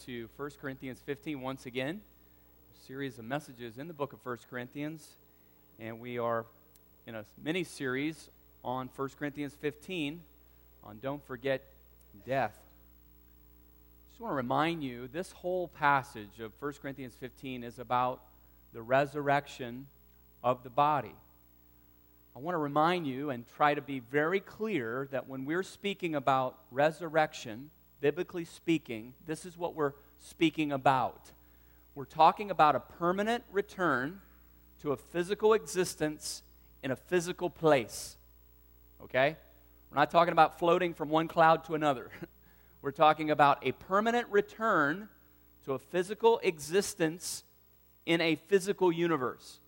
to 1 Corinthians 15 once again, a series of messages in the book of 1 Corinthians, and we are in a mini-series on 1 Corinthians 15 on Don't Forget Death. I just want to remind you, this whole passage of 1 Corinthians 15 is about the resurrection of the body. I want to remind you and try to be very clear that when we're speaking about resurrection, biblically speaking, this is what we're speaking about. We're talking about a permanent return to a physical existence in a physical place. Okay? We're not talking about floating from one cloud to another. We're talking about a permanent return to a physical existence in a physical universe.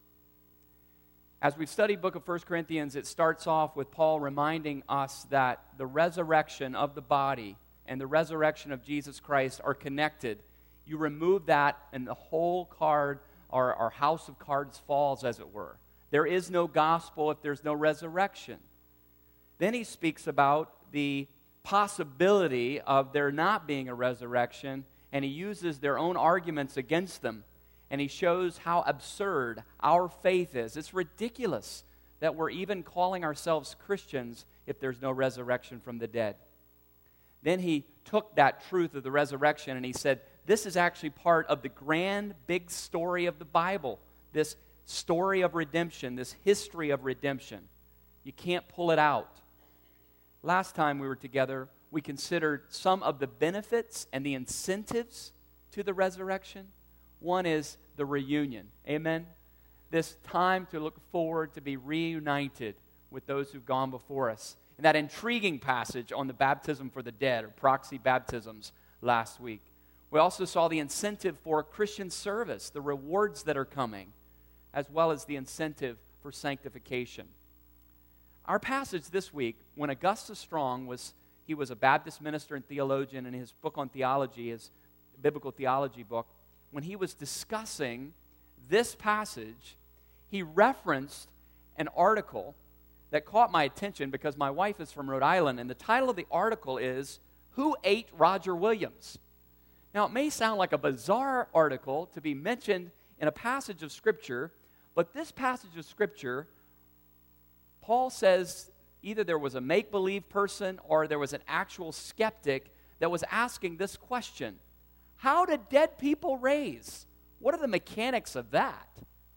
As we've studied book of 1 Corinthians, it starts off with Paul reminding us that the resurrection of the body and the resurrection of Jesus Christ are connected. You remove that and the whole card, our house of cards falls, as it were. There is no gospel if there's no resurrection. Then he speaks about the possibility of there not being a resurrection, and he uses their own arguments against them. And he shows how absurd our faith is. It's ridiculous that we're even calling ourselves Christians if there's no resurrection from the dead. Then he took that truth of the resurrection and he said, this is actually part of the grand, big story of the Bible. This story of redemption, this history of redemption. You can't pull it out. Last time we were together, we considered some of the benefits and the incentives to the resurrection. One is the reunion. Amen? This time to look forward to be reunited with those who've gone before us. And that intriguing passage on the baptism for the dead, or proxy baptisms, last week. We also saw the incentive for Christian service, the rewards that are coming, as well as the incentive for sanctification. Our passage this week, when Augustus Strong he was a Baptist minister and theologian, and his book on theology, his biblical theology book, when he was discussing this passage, he referenced an article that caught my attention because my wife is from Rhode Island, and the title of the article is, Who Ate Roger Williams? Now, it may sound like a bizarre article to be mentioned in a passage of Scripture, but this passage of Scripture, Paul says either there was a make-believe person or there was an actual skeptic that was asking this question. How do dead people raise? What are the mechanics of that?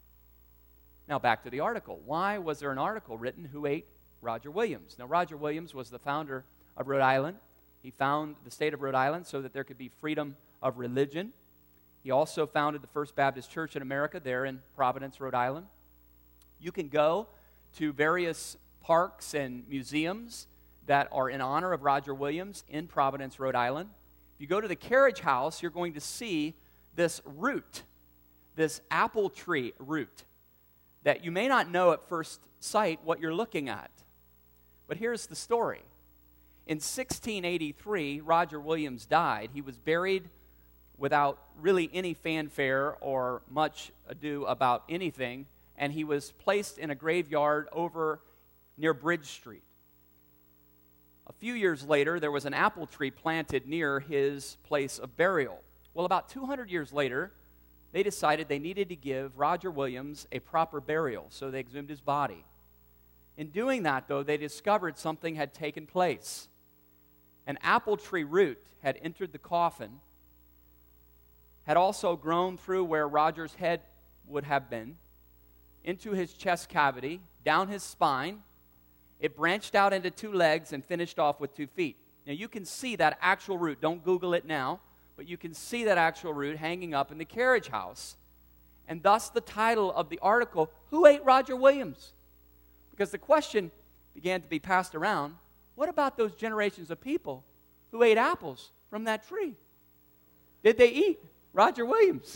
Now back to the article. Why was there an article written, Who Ate Roger Williams? Now Roger Williams was the founder of Rhode Island. He founded the state of Rhode Island so that there could be freedom of religion. He also founded the First Baptist Church in America there in Providence, Rhode Island. You can go to various parks and museums that are in honor of Roger Williams in Providence, Rhode Island. If you go to the carriage house, you're going to see this root, this apple tree root, that you may not know at first sight what you're looking at. But here's the story. In 1683, Roger Williams died. He was buried without really any fanfare or much ado about anything, and he was placed in a graveyard over near Bridge Street. A few years later, there was an apple tree planted near his place of burial. Well, about 200 years later, they decided they needed to give Roger Williams a proper burial, so they exhumed his body. In doing that, though, they discovered something had taken place. An apple tree root had entered the coffin, had also grown through where Roger's head would have been, into his chest cavity, down his spine. It branched out into 2 legs and finished off with 2 feet. Now you can see that actual root. Don't Google it now, but you can see that actual root hanging up in the carriage house. And thus the title of the article, Who Ate Roger Williams? Because the question began to be passed around, what about those generations of people who ate apples from that tree? Did they eat Roger Williams?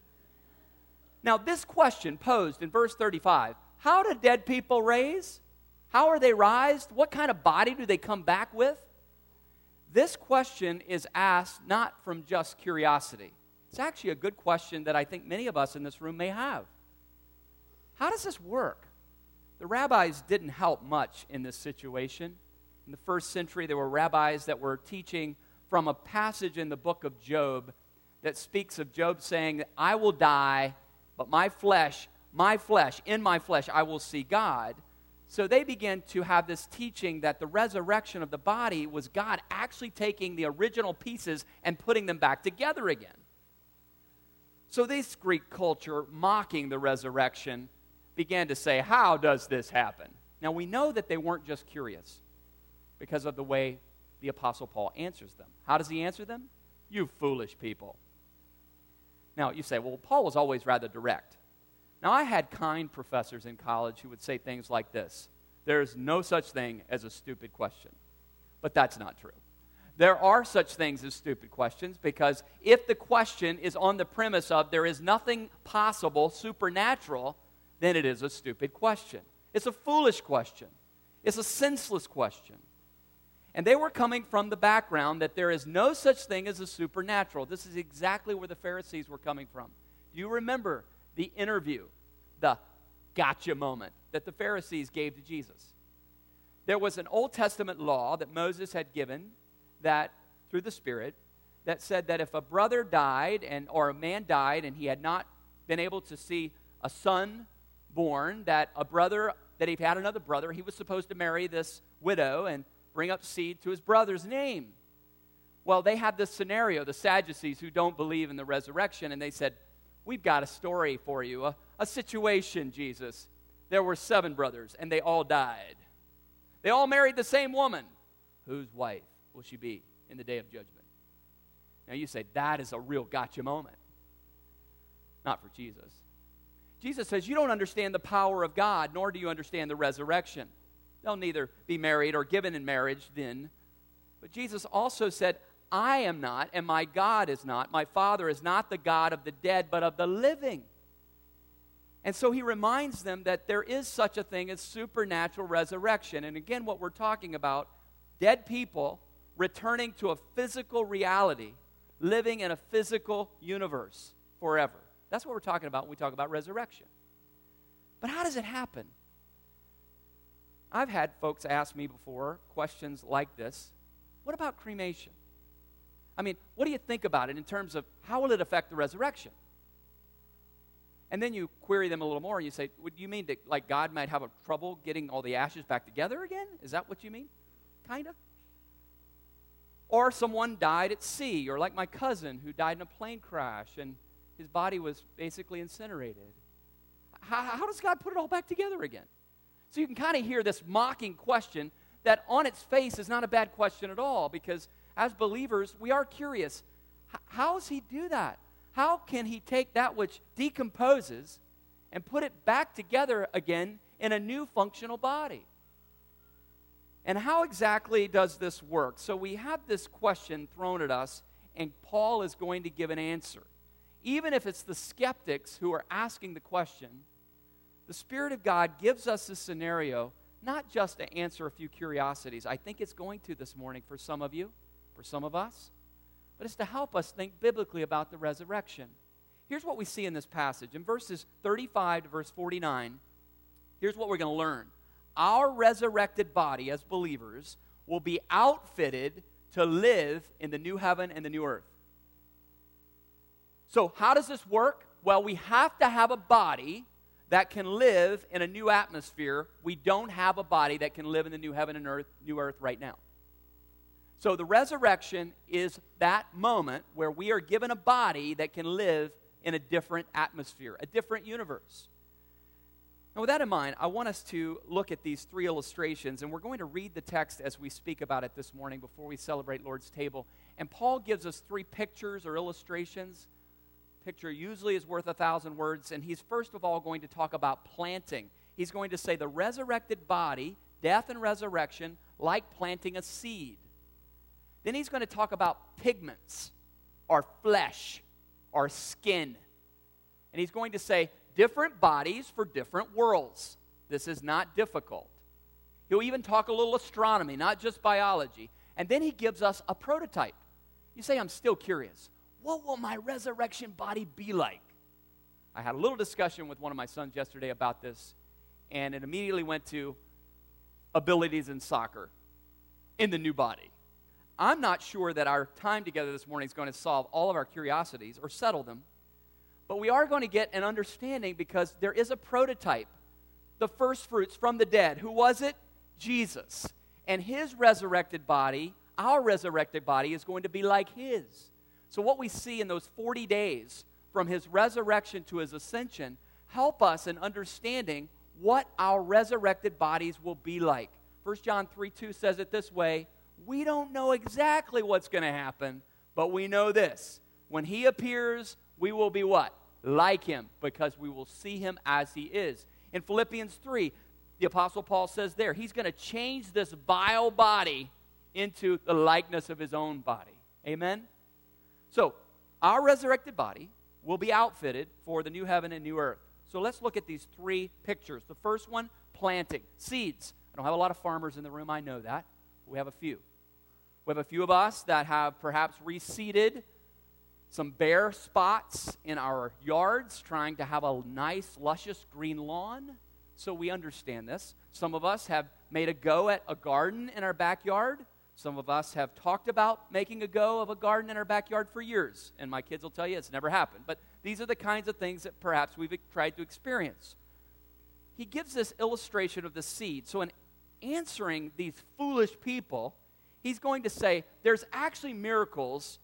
Now this question posed in verse 35, how do dead people raise? How are they raised? What kind of body do they come back with? This question is asked not from just curiosity. It's actually a good question that I think many of us in this room may have. How does this work? The rabbis didn't help much in this situation. In the first century, there were rabbis that were teaching from a passage in the book of Job that speaks of Job saying, I will die, but in my flesh, I will see God. So they began to have this teaching that the resurrection of the body was God actually taking the original pieces and putting them back together again. So this Greek culture, mocking the resurrection, began to say, how does this happen? Now we know that they weren't just curious because of the way the Apostle Paul answers them. How does he answer them? You foolish people. Now you say, well, Paul was always rather direct. Now I had kind professors in college who would say things like this: there's no such thing as a stupid question. But that's not true. There are such things as stupid questions, because if the question is on the premise of there is nothing possible, supernatural, then it is a stupid question. It's a foolish question. It's a senseless question. And they were coming from the background that there is no such thing as a supernatural. This is exactly where the Pharisees were coming from. Do you remember the interview, the gotcha moment that the Pharisees gave to Jesus? There was an Old Testament law that Moses had given that through the Spirit that said that if a brother died or a man died and he had not been able to see a son born, that if he had another brother, he was supposed to marry this widow and bring up seed to his brother's name. Well, they had this scenario, the Sadducees, who don't believe in the resurrection, and they said, we've got a story for you, a situation, Jesus. There were 7 brothers, and they all died. They all married the same woman. Whose wife will she be in the day of judgment? Now you say, that is a real gotcha moment. Not for Jesus. Jesus says, you don't understand the power of God, nor do you understand the resurrection. They'll neither be married or given in marriage then. But Jesus also said, I am not, and my God is not. My Father is not the God of the dead, but of the living. And so he reminds them that there is such a thing as supernatural resurrection. And again, what we're talking about, dead people returning to a physical reality, living in a physical universe forever. That's what we're talking about when we talk about resurrection. But how does it happen? I've had folks ask me before questions like this. What about cremation? I mean, what do you think about it in terms of how will it affect the resurrection? And then you query them a little more and you say, do you mean that like God might have a trouble getting all the ashes back together again? Is that what you mean? Kind of. Or someone died at sea, or like my cousin who died in a plane crash and his body was basically incinerated. How does God put it all back together again? So you can kind of hear this mocking question that on its face is not a bad question at all, because as believers, we are curious. How does he do that? How can he take that which decomposes and put it back together again in a new functional body? And how exactly does this work? So we have this question thrown at us, and Paul is going to give an answer. Even if it's the skeptics who are asking the question, the Spirit of God gives us this scenario not just to answer a few curiosities. I think it's going to this morning for some of you, for some of us, but it's to help us think biblically about the resurrection. Here's what we see in this passage. In verses 35 to verse 49, here's what we're going to learn. Our resurrected body as believers will be outfitted to live in the new heaven and the new earth. So how does this work? Well, we have to have a body that can live in a new atmosphere. We don't have a body that can live in the new heaven and new earth right now. So the resurrection is that moment where we are given a body that can live in a different atmosphere, a different universe. Now with that in mind, I want us to look at these 3 illustrations, and we're going to read the text as we speak about it this morning before we celebrate Lord's table. And Paul gives us 3 pictures or illustrations. Picture usually is worth 1,000 words, and he's first of all going to talk about planting. He's going to say the resurrected body, death and resurrection, like planting a seed. Then he's going to talk about pigments, or flesh, or skin. And he's going to say different bodies for different worlds. This is not difficult. He'll even talk a little astronomy, not just biology. And then he gives us a prototype. You say, I'm still curious. What will my resurrection body be like? I had a little discussion with one of my sons yesterday about this, and it immediately went to abilities in soccer in the new body. I'm not sure that our time together this morning is going to solve all of our curiosities or settle them, but we are going to get an understanding because there is a prototype, the first fruits from the dead. Who was it? Jesus. And his resurrected body, our resurrected body, is going to be like his. So what we see in those 40 days from his resurrection to his ascension help us in understanding what our resurrected bodies will be like. 1 John 3:2 says it this way: we don't know exactly what's going to happen, but we know this. When he appears, we will be what? Like him, because we will see him as he is. In Philippians 3, the Apostle Paul says there, he's going to change this vile body into the likeness of his own body. Amen? So, our resurrected body will be outfitted for the new heaven and new earth. So let's look at these three pictures. The first one, planting. Seeds. I don't have a lot of farmers in the room, I know that. We have a few. We have a few of us that have perhaps reseeded some bare spots in our yards, trying to have a nice, luscious green lawn. So we understand this. Some of us have made a go at a garden in our backyard. Some of us have talked about making a go of a garden in our backyard for years. And my kids will tell you it's never happened. But these are the kinds of things that perhaps we've tried to experience. He gives this illustration of the seed. So in answering these foolish people, he's going to say there's actually miracles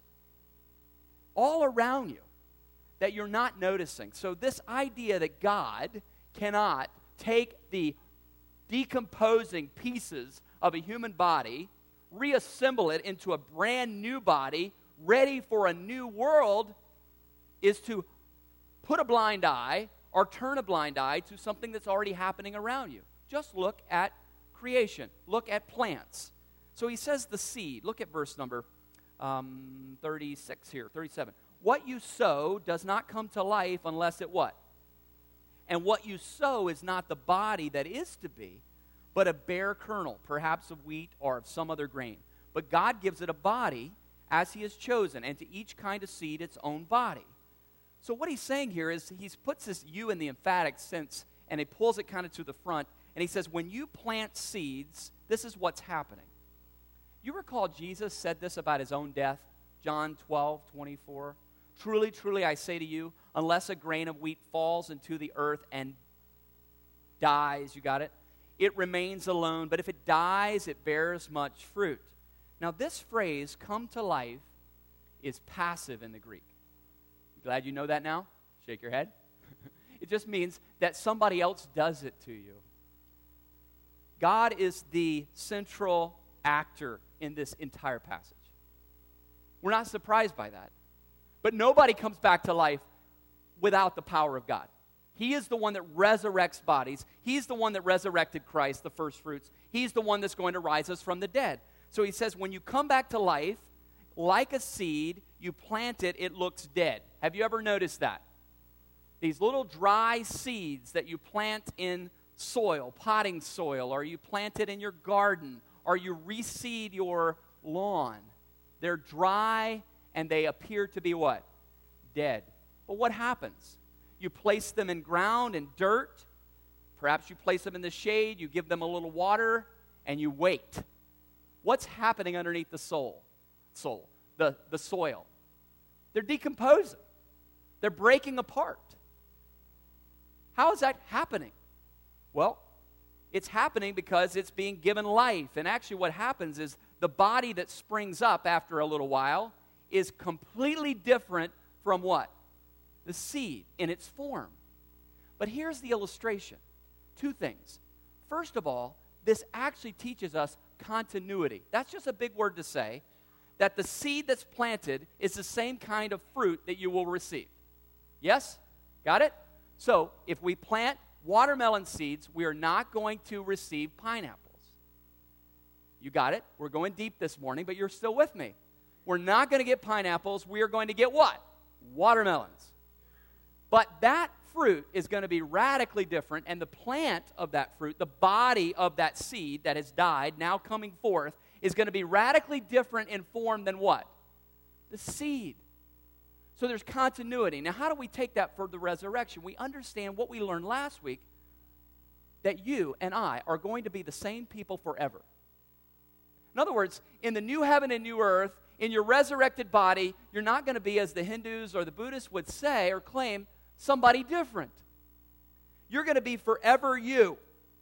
all around you that you're not noticing. So this idea that God cannot take the decomposing pieces of a human body, reassemble it into a brand new body, ready for a new world, is to put a blind eye or turn a blind eye to something that's already happening around you. Just look at creation. Look at plants. So he says the seed. Look at verse number 36 here, 37. What you sow does not come to life unless it what? And what you sow is not the body that is to be, but a bare kernel, perhaps of wheat or of some other grain. But God gives it a body as he has chosen, and to each kind of seed its own body. So what he's saying here is he puts this you in the emphatic sense, and he pulls it kind of to the front, and he says, when you plant seeds, this is what's happening. You recall Jesus said this about his own death, John 12:24. Truly, truly, I say to you, unless a grain of wheat falls into the earth and dies, you got it? It remains alone, but if it dies, it bears much fruit. Now, this phrase, come to life, is passive in the Greek. You glad you know that now? Shake your head. It just means that somebody else does it to you. God is the central actor in this entire passage. We're not surprised by that. But nobody comes back to life without the power of God. He is the one that resurrects bodies. He's the one that resurrected Christ, the first fruits. He's the one that's going to rise us from the dead. So he says, when you come back to life, like a seed, you plant it, it looks dead. Have you ever noticed that? These little dry seeds that you plant in soil, potting soil, or you plant it in your garden, or you reseed your lawn. They're dry and they appear to be what? Dead. But what happens? You place them in ground and dirt. Perhaps you place them in the shade. You give them a little water and you wait. What's happening underneath the soil? The soil. They're decomposing. They're breaking apart. How is that happening? Well, it's happening because it's being given life. And actually what happens is the body that springs up after a little while is completely different from what? The seed in its form. But here's the illustration. Two things. First of all, this actually teaches us continuity. That's just a big word to say, that the seed that's planted is the same kind of fruit that you will receive. Yes? Got it? So, if we plant watermelon seeds, we are not going to receive pineapples. You got it? We're going deep this morning, but you're still with me. We're not going to get pineapples. We are going to get what? Watermelons. But that fruit is going to be radically different, and the plant of that fruit, the body of that seed that has died, now coming forth, is going to be radically different in form than what? The seed. So there's continuity. Now, how do we take that for the resurrection? We understand what we learned last week, that you and I are going to be the same people forever. In other words, in the new heaven and new earth, in your resurrected body, you're not going to be, as the Hindus or the Buddhists would say or claim, somebody different. You're going to be forever you.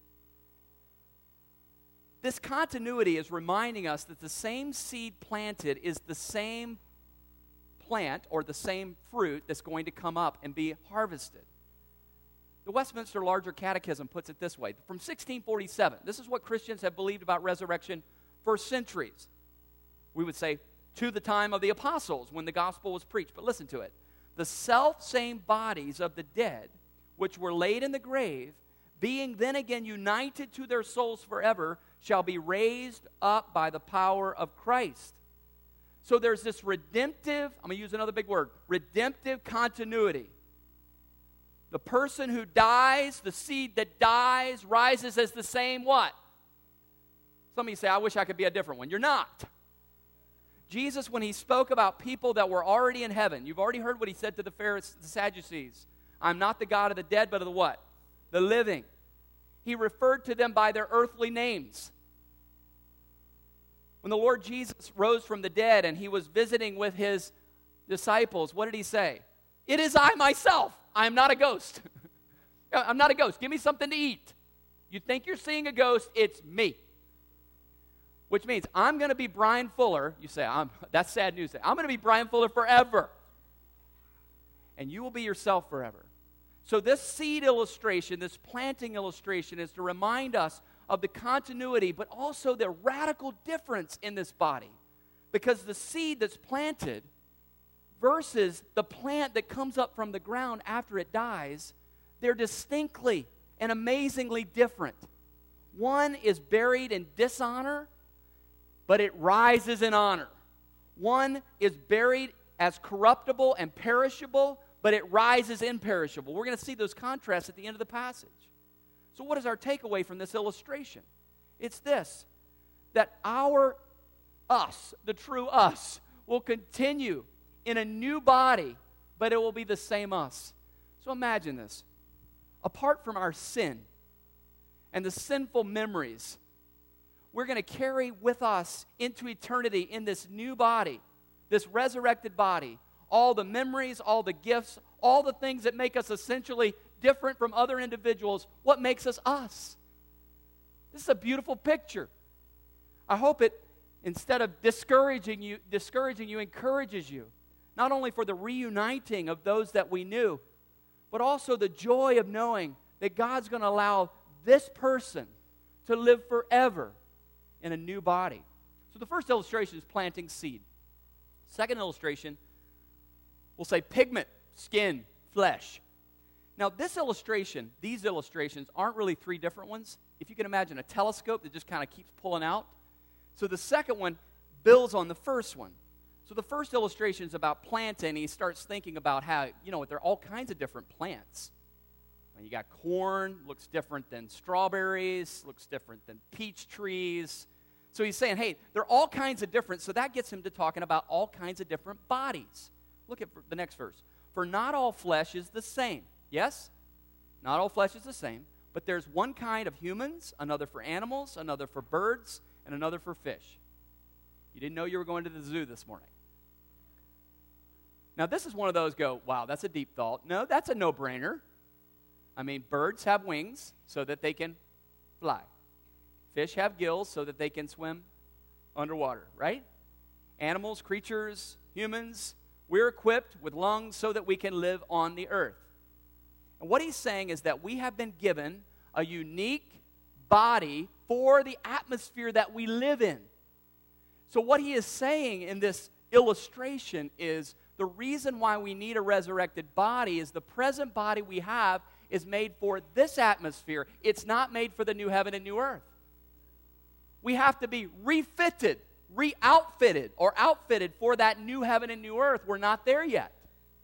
This continuity is reminding us that the same seed planted is the same plant or the same fruit that's going to come up and be harvested. The Westminster Larger Catechism puts it this way. From 1647, this is what Christians have believed about resurrection for centuries. We would say to the time of the apostles when the gospel was preached. But listen to it. The self-same bodies of the dead, which were laid in the grave, being then again united to their souls forever, shall be raised up by the power of Christ. So there's this redemptive, I'm going to use another big word, redemptive continuity. The person who dies, the seed that dies, rises as the same what? Some of you say, I wish I could be a different one. You're not. Jesus, when he spoke about people that were already in heaven, you've already heard what he said to the Pharisees, the Sadducees. I'm not the God of the dead, but of the what? The living. He referred to them by their earthly names. When the Lord Jesus rose from the dead and he was visiting with his disciples, what did he say? It is I myself. I am not a ghost. I'm not a ghost. Give me something to eat. You think you're seeing a ghost, it's me. Which means I'm going to be Brian Fuller. You say, that's sad news. I'm going to be Brian Fuller forever. And you will be yourself forever. So this seed illustration, this planting illustration, is to remind us of the continuity, but also the radical difference in this body. Because the seed that's planted versus the plant that comes up from the ground after it dies, they're distinctly and amazingly different. One is buried in dishonor, but it rises in honor. One is buried as corruptible and perishable, but it rises imperishable. We're going to see those contrasts at the end of the passage. So what is our takeaway from this illustration? It's this, that our us, the true us, will continue in a new body, but it will be the same us. So imagine this. Apart from our sin and the sinful memories, we're going to carry with us into eternity in this new body, this resurrected body, all the memories, all the gifts, all the things that make us essentially different from other individuals, what makes us us. This is a beautiful picture. I hope it, instead of discouraging you, encourages you, not only for the reuniting of those that we knew, but also the joy of knowing that God's going to allow this person to live forever in a new body. So the first illustration is planting seed. Second illustration, we'll say pigment, skin, flesh. Now this illustration, these illustrations aren't really three different ones. If you can imagine a telescope that just kind of keeps pulling out. So the second one builds on the first one. So the first illustration is about planting. He starts thinking about how, there are all kinds of different plants. You got corn, looks different than strawberries, looks different than peach trees. So he's saying, hey, there are all kinds of different, so that gets him to talking about all kinds of different bodies. Look at the next verse. For not all flesh is the same. Yes? Not all flesh is the same, but there's one kind of humans, another for animals, another for birds, and another for fish. You didn't know you were going to the zoo this morning. Now this is one of those wow, that's a deep thought. No, that's a no-brainer. I mean, birds have wings so that they can fly. Fish have gills so that they can swim underwater, right? Animals, creatures, humans, we're equipped with lungs so that we can live on the earth. And what he's saying is that we have been given a unique body for the atmosphere that we live in. So what he is saying in this illustration is the reason why we need a resurrected body is the present body we have is made for this atmosphere. It's not made for the new heaven and new earth. We have to be refitted, re-outfitted, or outfitted for that new heaven and new earth. We're not there yet.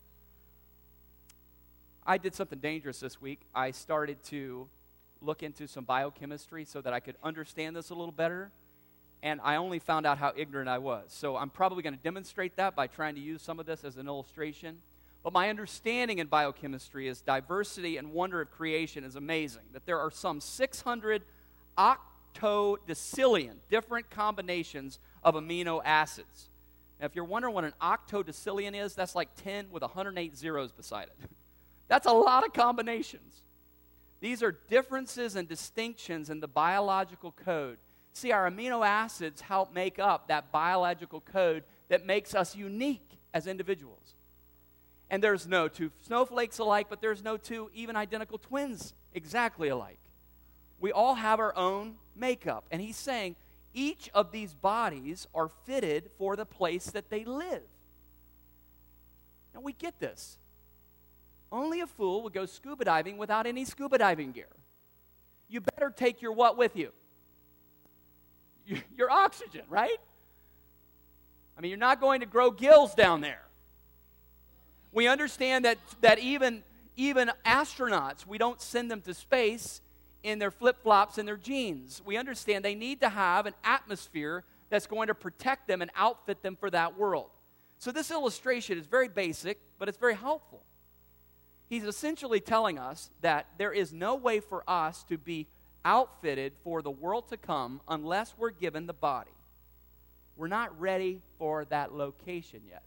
I did something dangerous this week. I started to look into some biochemistry so that I could understand this a little better, and I only found out how ignorant I was. So I'm probably going to demonstrate that by trying to use some of this as an illustration. But my understanding in biochemistry is diversity and wonder of creation is amazing. That there are some 600 octodecillion, different combinations of amino acids. Now, if you're wondering what an octodecillion is, that's like 10 with 108 zeros beside it. That's a lot of combinations. These are differences and distinctions in the biological code. See, our amino acids help make up that biological code that makes us unique as individuals. And there's no two snowflakes alike, but there's no two even identical twins exactly alike. We all have our own makeup. And he's saying each of these bodies are fitted for the place that they live. Now, we get this. Only a fool would go scuba diving without any scuba diving gear. You better take your what with you? Your oxygen, right? I mean, you're not going to grow gills down there. We understand that even astronauts, we don't send them to space in their flip-flops and their jeans. We understand they need to have an atmosphere that's going to protect them and outfit them for that world. So this illustration is very basic, but it's very helpful. He's essentially telling us that there is no way for us to be outfitted for the world to come unless we're given the body. We're not ready for that location yet.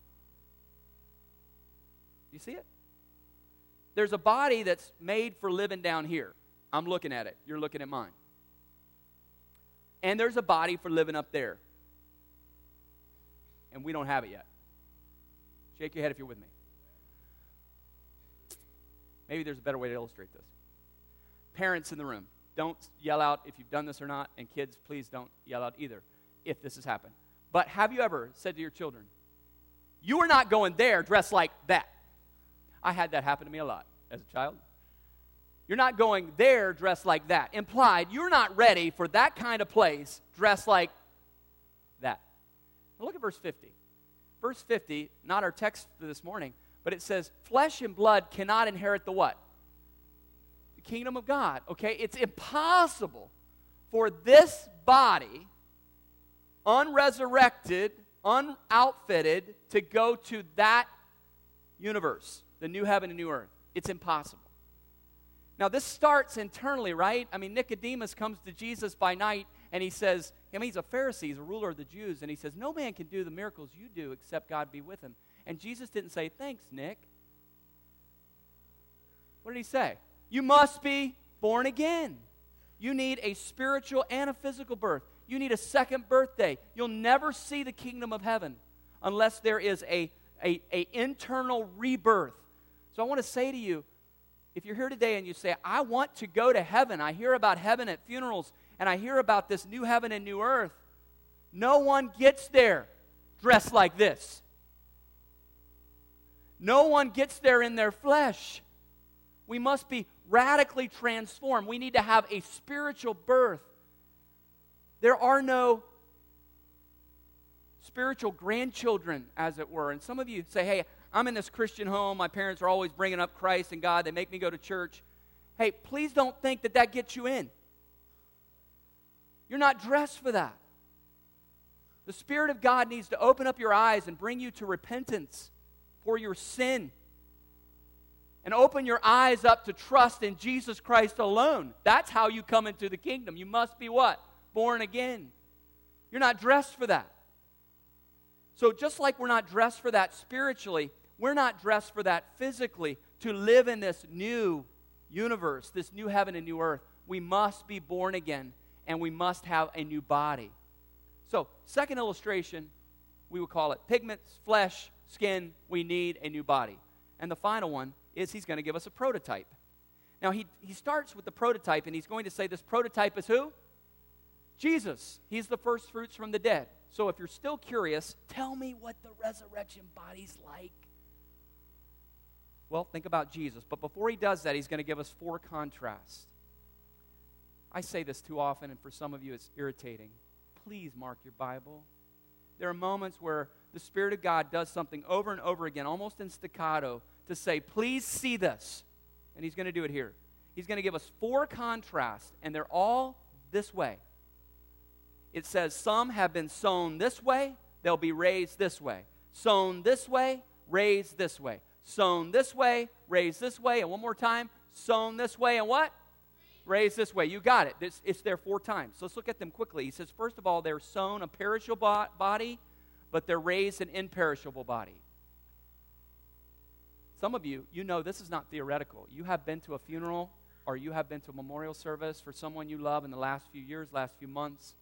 You see it? There's a body that's made for living down here. I'm looking at it. You're looking at mine. And there's a body for living up there. And we don't have it yet. Shake your head if you're with me. Maybe there's a better way to illustrate this. Parents in the room, don't yell out if you've done this or not. And kids, please don't yell out either if this has happened. But have you ever said to your children, you are not going there dressed like that? I had that happen to me a lot as a child. You're not going there dressed like that. Implied, you're not ready for that kind of place dressed like that. Now look at verse 50. Verse 50, not our text for this morning, but it says, flesh and blood cannot inherit the what? The kingdom of God. Okay, it's impossible for this body, unresurrected, unoutfitted, to go to that universe, the new heaven and new earth. It's impossible. Now, this starts internally, right? I mean, Nicodemus comes to Jesus by night, and he says, he's a Pharisee, he's a ruler of the Jews, and he says, no man can do the miracles you do except God be with him. And Jesus didn't say, thanks, Nick. What did he say? You must be born again. You need a spiritual and a physical birth. You need a second birthday. You'll never see the kingdom of heaven unless there is a internal rebirth. So I want to say to you, if you're here today and you say, I want to go to heaven, I hear about heaven at funerals, and I hear about this new heaven and new earth, no one gets there dressed like this. No one gets there in their flesh. We must be radically transformed. We need to have a spiritual birth. There are no spiritual grandchildren, as it were. And some of you say, hey, I'm in this Christian home. My parents are always bringing up Christ and God. They make me go to church. Hey, please don't think that gets you in. You're not dressed for that. The Spirit of God needs to open up your eyes and bring you to repentance for your sin. And open your eyes up to trust in Jesus Christ alone. That's how you come into the kingdom. You must be what? Born again. You're not dressed for that. So just like we're not dressed for that spiritually, we're not dressed for that physically. To live in this new universe, this new heaven and new earth, we must be born again, and we must have a new body. So, second illustration, we would call it pigments, flesh, skin. We need a new body. And the final one is he's going to give us a prototype. Now, he starts with the prototype, and he's going to say this prototype is who? Jesus. He's the first fruits from the dead. So if you're still curious, tell me what the resurrection body's like. Well, think about Jesus. But before he does that, he's going to give us 4 contrasts. I say this too often, and for some of you it's irritating. Please mark your Bible. There are moments where the Spirit of God does something over and over again, almost in staccato, to say, please see this. And he's going to do it here. He's going to give us 4 contrasts, and they're all this way. It says, some have been sown this way, they'll be raised this way. Sown this way, raised this way. Sown this way, raised this way. And one more time, sown this way and what? raised this way. You got it. It's there 4 times. So let's look at them quickly. He says, first of all, they're sown a perishable body, but they're raised an imperishable body. Some of you, you know this is not theoretical. You have been to a funeral or you have been to a memorial service for someone you love in the last few years, last few months.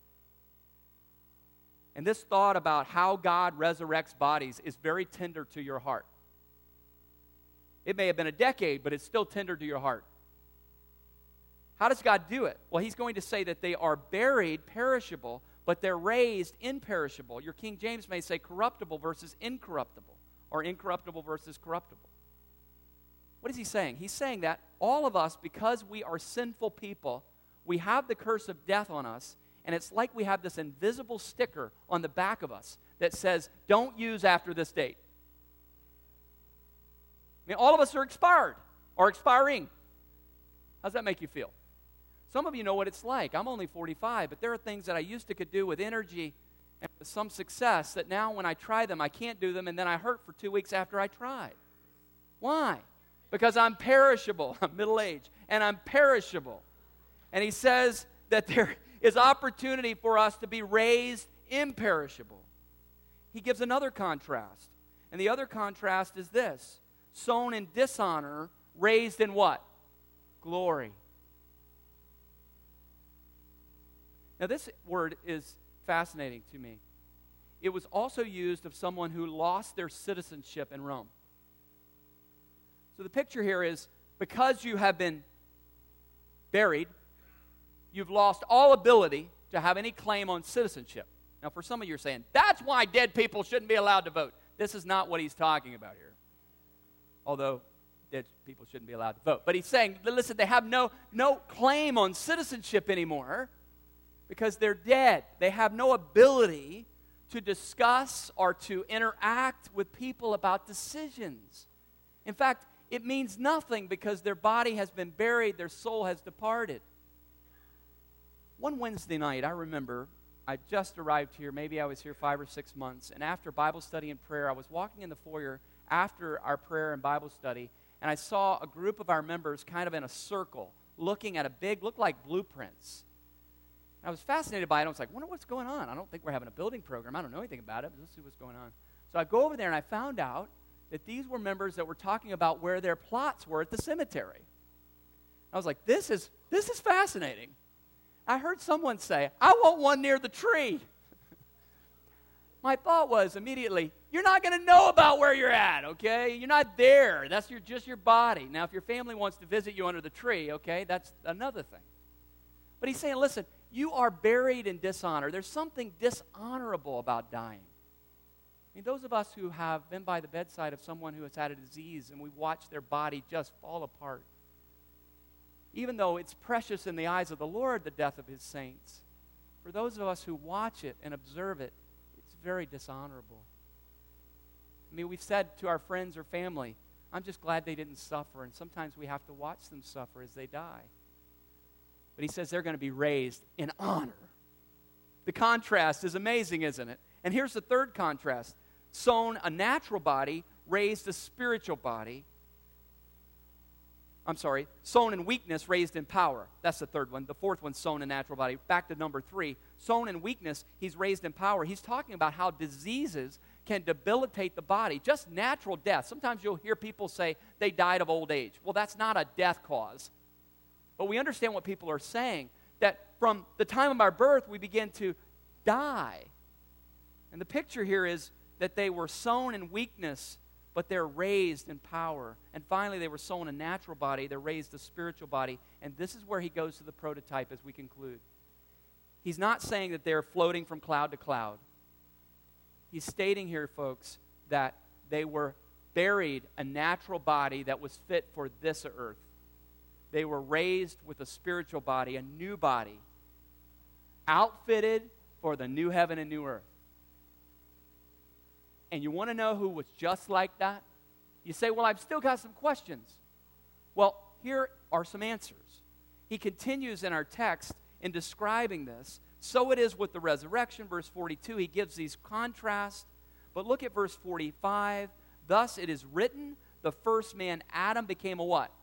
And this thought about how God resurrects bodies is very tender to your heart. It may have been a decade, but it's still tender to your heart. How does God do it? Well, he's going to say that they are buried perishable, but they're raised imperishable. Your King James may say corruptible versus incorruptible, or incorruptible versus corruptible. What is he saying? He's saying that all of us, because we are sinful people, we have the curse of death on us, and it's like we have this invisible sticker on the back of us that says, don't use after this date. I mean, all of us are expired or expiring. How does that make you feel? Some of you know what it's like. I'm only 45, but there are things that I used to could do with energy and with some success that now when I try them, I can't do them, and then I hurt for 2 weeks after I tried. Why? Because I'm perishable. I'm middle-aged, and I'm perishable. And he says that there is opportunity for us to be raised imperishable. He gives another contrast, and the other contrast is this: sown in dishonor, raised in what? Glory. Now, this word is fascinating to me. It was also used of someone who lost their citizenship in Rome. So the picture here is, because you have been buried, you've lost all ability to have any claim on citizenship. Now, for some of you are saying, that's why dead people shouldn't be allowed to vote. This is not what he's talking about here. Although dead people shouldn't be allowed to vote. But he's saying, listen, they have no claim on citizenship anymore because they're dead. They have no ability to discuss or to interact with people about decisions. In fact, it means nothing because their body has been buried, their soul has departed. One Wednesday night, I remember, I just arrived here. Maybe I was here 5 or 6 months. And after Bible study and prayer, I was walking in the foyer after our prayer and Bible study, and I saw a group of our members kind of in a circle looking at a big, looked like blueprints. I was fascinated by it. I was like, wonder what's going on. I don't think we're having a building program. I don't know anything about it, but let's see what's going on. So I go over there, and I found out that these were members that were talking about where their plots were at the cemetery. I was like, this is fascinating. I heard someone say, I want one near the tree. My thought was immediately, you're not going to know about where you're at, okay? You're not there. That's just your body. Now, if your family wants to visit you under the tree, okay, that's another thing. But he's saying, listen, you are buried in dishonor. There's something dishonorable about dying. I mean, those of us who have been by the bedside of someone who has had a disease and we watch their body just fall apart, even though it's precious in the eyes of the Lord, the death of his saints, for those of us who watch it and observe it, it's very dishonorable. I mean, we've said to our friends or family, I'm just glad they didn't suffer, and sometimes we have to watch them suffer as they die. But he says they're going to be raised in honor. The contrast is amazing, isn't it? And here's the third contrast. Sown a natural body, raised a spiritual body. Sown in weakness, raised in power. That's the third one. The fourth one, sown in natural body. Back to number 3. Sown in weakness, he's raised in power. He's talking about how diseases can debilitate the body. Just natural death. Sometimes you'll hear people say they died of old age. Well, that's not a death cause. But we understand what people are saying, that from the time of our birth, we begin to die. And the picture here is that they were sown in weakness, but they're raised in power. And finally, they were sown a natural body. They're raised a spiritual body. And this is where he goes to the prototype as we conclude. He's not saying that they're floating from cloud to cloud. He's stating here, folks, that they were buried a natural body that was fit for this earth. They were raised with a spiritual body, a new body, outfitted for the new heaven and new earth. And you want to know who was just like that? You say, well, I've still got some questions. Well, here are some answers. He continues in our text in describing this. So it is with the resurrection, verse 42. He gives these contrasts. But look at verse 45. Thus it is written, the first man, Adam, became a what?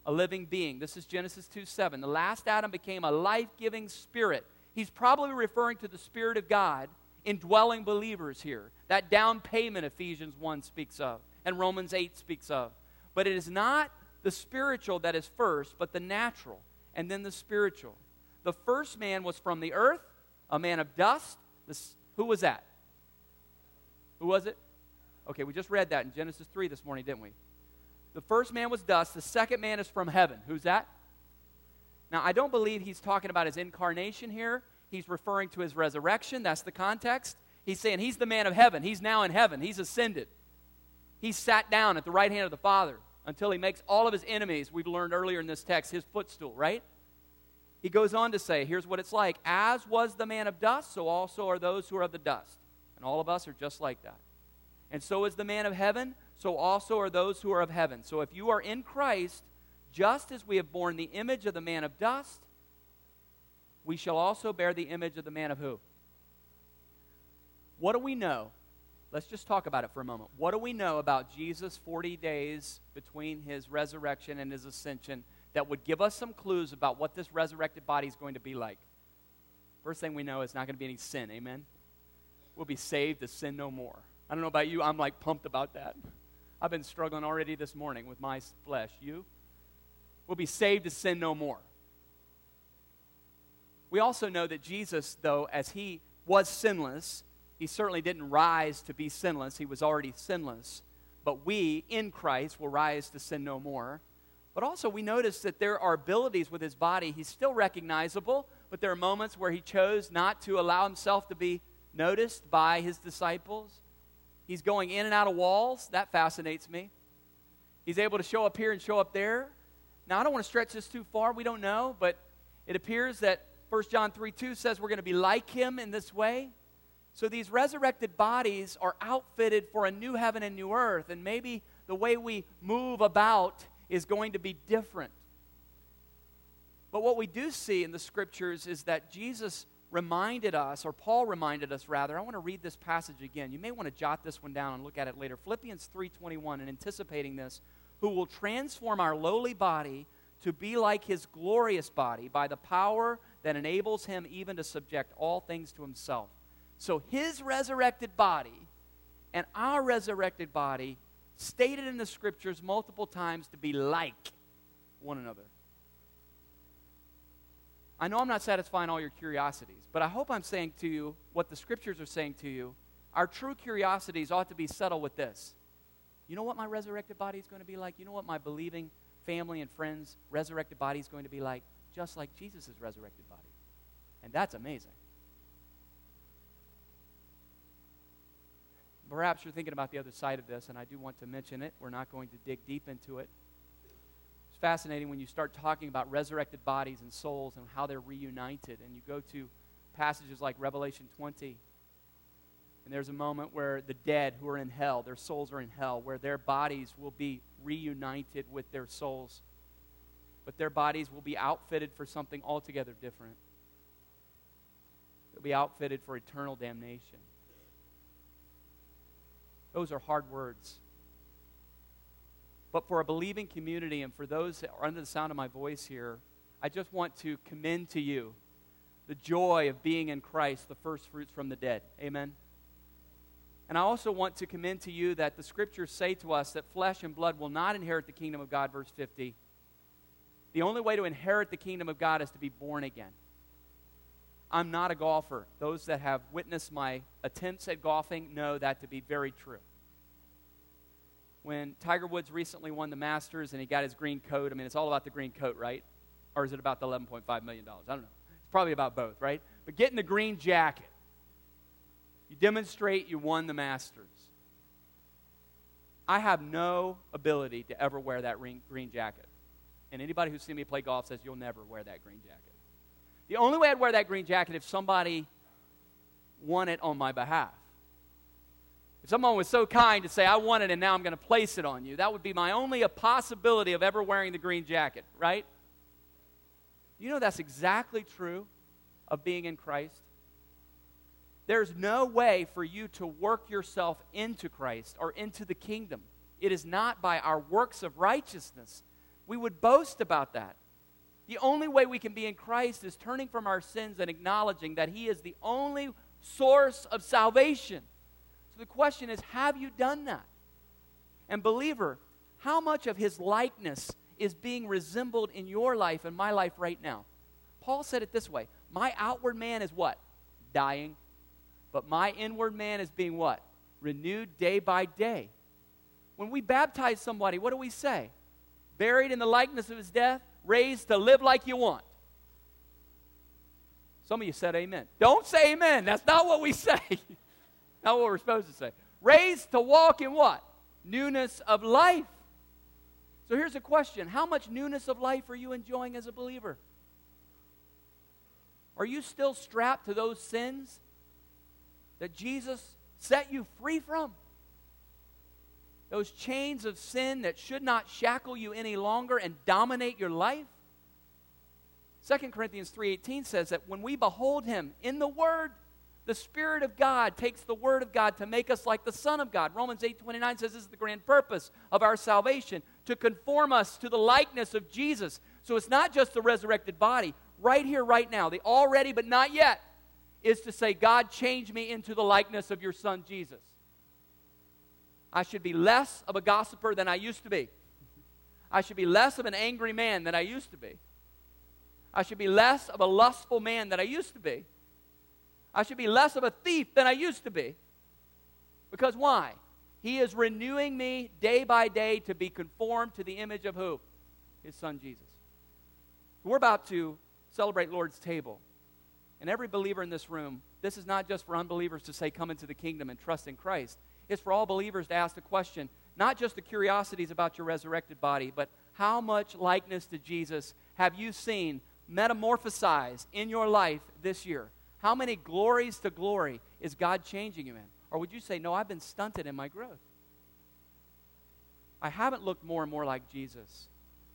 a living being. This is Genesis 2:7. The last Adam became a life-giving spirit. He's probably referring to the Spirit of God indwelling believers here. That down payment Ephesians 1 speaks of and Romans 8 speaks of. But it is not the spiritual that is first, but the natural, and then the spiritual. The first man was from the earth, a man of dust. Who was that? Who was it? Okay, we just read that in Genesis 3 this morning, didn't we? The first man was dust. The second man is from heaven. Who's that? Now, I don't believe he's talking about his incarnation here. He's referring to his resurrection. That's the context. He's saying he's the man of heaven. He's now in heaven. He's ascended. He's sat down at the right hand of the Father until he makes all of his enemies, we've learned earlier in this text, his footstool, right? He goes on to say, here's what it's like. As was the man of dust, so also are those who are of the dust. And all of us are just like that. And so is the man of heaven, so also are those who are of heaven. So if you are in Christ, just as we have borne the image of the man of dust, we shall also bear the image of the man of who? What do we know? Let's just talk about it for a moment. What do we know about Jesus' 40 days between his resurrection and his ascension that would give us some clues about what this resurrected body is going to be like? First thing we know is not going to be any sin, amen? We'll be saved to sin no more. I don't know about you, I'm like pumped about that. I've been struggling already this morning with my flesh. You? We'll be saved to sin no more. We also know that Jesus, though, as he was sinless, he certainly didn't rise to be sinless. He was already sinless. But we, in Christ, will rise to sin no more. But also we notice that there are abilities with his body. He's still recognizable, but there are moments where he chose not to allow himself to be noticed by his disciples. He's going in and out of walls. That fascinates me. He's able to show up here and show up there. Now, I don't want to stretch this too far. We don't know, but it appears that 1 John 3:2 says we're going to be like him in this way. So these resurrected bodies are outfitted for a new heaven and new earth, and maybe the way we move about is going to be different. But what we do see in the Scriptures is that Jesus reminded us, or Paul reminded us rather, I want to read this passage again. You may want to jot this one down and look at it later. Philippians 3:21, and anticipating this, who will transform our lowly body to be like his glorious body by the power that enables him even to subject all things to himself. So his resurrected body and our resurrected body, stated in the Scriptures multiple times, to be like one another. I know I'm not satisfying all your curiosities, but I hope I'm saying to you what the Scriptures are saying to you. Our true curiosities ought to be settled with this. You know what my resurrected body is going to be like? You know what my believing family and friends' resurrected body is going to be like? Just like Jesus' resurrected body. And that's amazing. Perhaps you're thinking about the other side of this, and I do want to mention it. We're not going to dig deep into it. It's fascinating when you start talking about resurrected bodies and souls and how they're reunited, and you go to passages like Revelation 20, and there's a moment where the dead who are in hell, their souls are in hell, where their bodies will be reunited with their souls. But their bodies will be outfitted for something altogether different. They'll be outfitted for eternal damnation. Those are hard words. But for a believing community and for those that are under the sound of my voice here, I just want to commend to you the joy of being in Christ, the first fruits from the dead. Amen? And I also want to commend to you that the Scriptures say to us that flesh and blood will not inherit the kingdom of God, verse 50. The only way to inherit the kingdom of God is to be born again. I'm not a golfer. Those that have witnessed my attempts at golfing know that to be very true. When Tiger Woods recently won the Masters and he got his green coat, I mean, it's all about the green coat, right? Or is it about the $11.5 million? I don't know. It's probably about both, right? But getting the green jacket, you demonstrate you won the Masters. I have no ability to ever wear that green jacket. And anybody who's seen me play golf says you'll never wear that green jacket. The only way I'd wear that green jacket if somebody won it on my behalf. If someone was so kind to say, I want it and now I'm going to place it on you, that would be my only a possibility of ever wearing the green jacket, right? You know that's exactly true of being in Christ. There's no way for you to work yourself into Christ or into the kingdom. It is not by our works of righteousness we would boast about that. The only way we can be in Christ is turning from our sins and acknowledging that He is the only source of salvation. So the question is, have you done that? And believer, how much of His likeness is being resembled in your life and my life right now? Paul said it this way, my outward man is what? Dying. But my inward man is being what? Renewed day by day. When we baptize somebody, what do we say? Buried in the likeness of His death, raised to live like you want. Some of you said amen. Don't say amen. That's not what we say. Not what we're supposed to say. Raised to walk in what? Newness of life. So here's a question. How much newness of life are you enjoying as a believer? Are you still strapped to those sins that Jesus set you free from? Those chains of sin that should not shackle you any longer and dominate your life? 2 Corinthians 3:18 says that when we behold Him in the Word, the Spirit of God takes the Word of God to make us like the Son of God. Romans 8:29 says this is the grand purpose of our salvation, to conform us to the likeness of Jesus. So it's not just the resurrected body. Right here, right now, the already but not yet is to say, God, change me into the likeness of your Son, Jesus. I should be less of a gossiper than I used to be. I should be less of an angry man than I used to be. I should be less of a lustful man than I used to be. I should be less of a thief than I used to be. Because why? He is renewing me day by day to be conformed to the image of who? His Son, Jesus. We're about to celebrate Lord's table. And every believer in this room, this is not just for unbelievers to say, come into the kingdom and trust in Christ. It's for all believers to ask the question, not just the curiosities about your resurrected body, but how much likeness to Jesus have you seen metamorphosized in your life this year? How many glories to glory is God changing you in? Or would you say, no, I've been stunted in my growth. I haven't looked more and more like Jesus.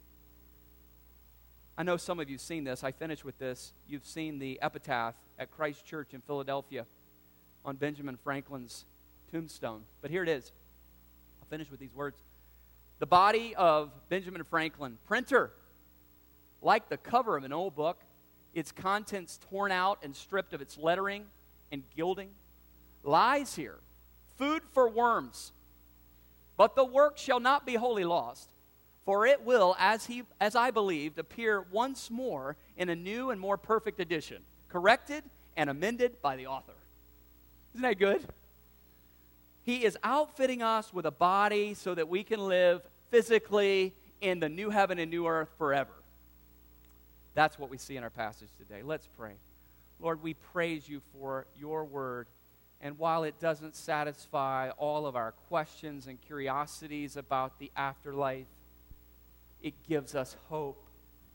I know some of you have seen this. I finish with this. You've seen the epitaph at Christ Church in Philadelphia on Benjamin Franklin's tombstone. But here it is. I'll finish with these words. The body of Benjamin Franklin, printer, like the cover of an old book, its contents torn out and stripped of its lettering and gilding, lies here, food for worms. But the work shall not be wholly lost, for it will, as I believed, appear once more in a new and more perfect edition, corrected and amended by the author. Isn't that good? He is outfitting us with a body so that we can live physically in the new heaven and new earth forever. That's what we see in our passage today. Let's pray. Lord, we praise you for your word. And while it doesn't satisfy all of our questions and curiosities about the afterlife, it gives us hope.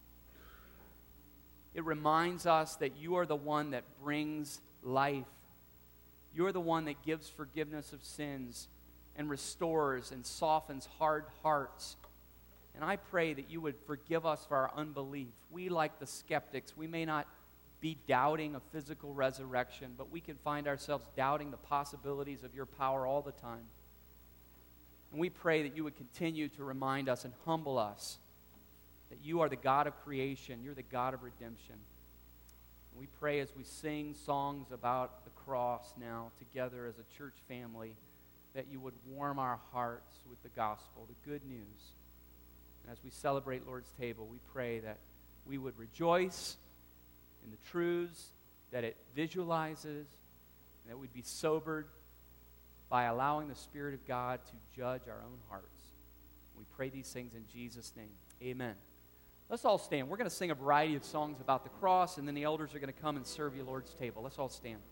It reminds us that you are the one that brings life. You're the one that gives forgiveness of sins and restores and softens hard hearts. And I pray that you would forgive us for our unbelief. We, like the skeptics, we may not be doubting a physical resurrection, but we can find ourselves doubting the possibilities of your power all the time. And we pray that you would continue to remind us and humble us that you are the God of creation, you're the God of redemption. And we pray as we sing songs about the cross now together as a church family, that you would warm our hearts with the gospel, the good news. And as we celebrate Lord's table, we pray that we would rejoice in the truths that it visualizes, and that we'd be sobered by allowing the Spirit of God to judge our own hearts. We pray these things in Jesus' name. Amen. Let's all stand. We're going to sing a variety of songs about the cross, and then the elders are going to come and serve you Lord's table. Let's all stand.